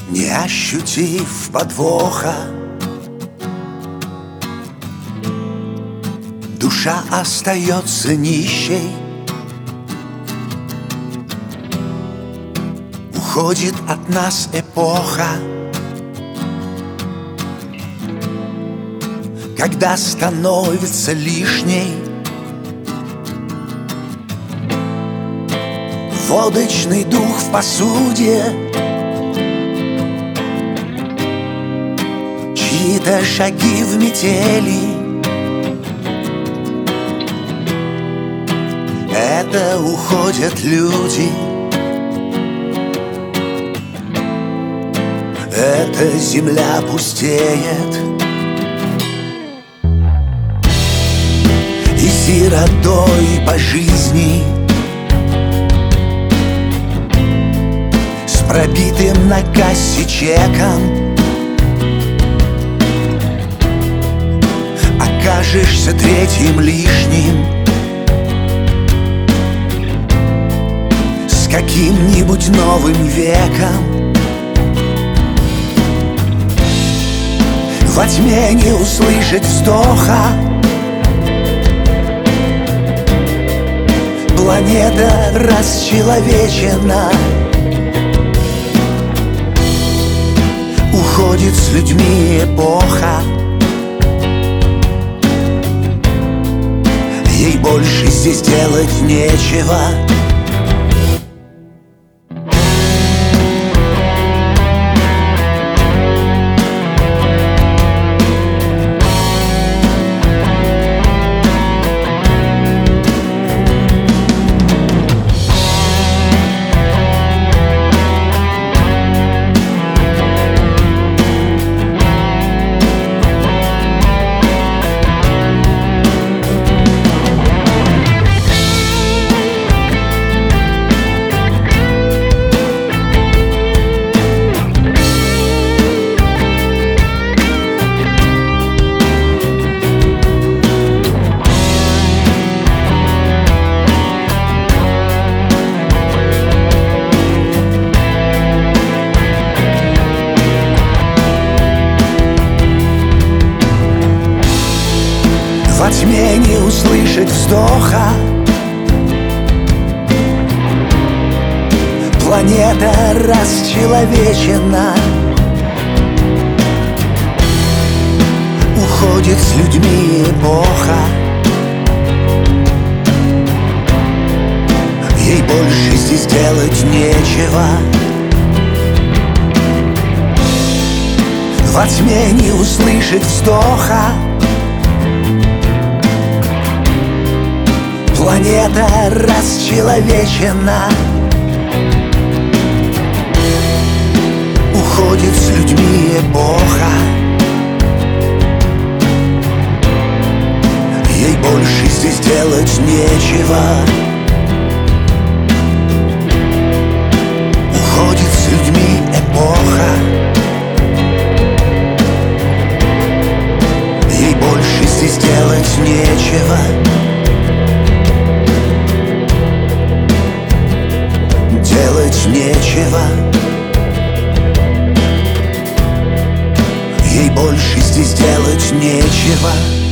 Не ощутив подвоха, душа остается нищей. Уходит от нас эпоха, когда становится лишней водочный дух в посуде, чьи-то шаги в метели. Это уходят люди, эта земля пустеет, и сиротой по жизни, с пробитым на кассе чеком, окажешься третьим лишним с каким-нибудь новым веком. Во тьме не услышать вздоха, планета расчеловечена, уходит с людьми эпоха, ей больше здесь делать нечего. Во тьме не услышать вздоха, планета расчеловечена, уходит с людьми эпоха, ей больше здесь делать нечего. Во тьме не услышать вздоха, планета расчеловечена, уходит с людьми эпоха, ей больше здесь делать нечего. Уходит с людьми эпоха, ей больше здесь делать нечего. Делать нечего, ей больше здесь делать нечего.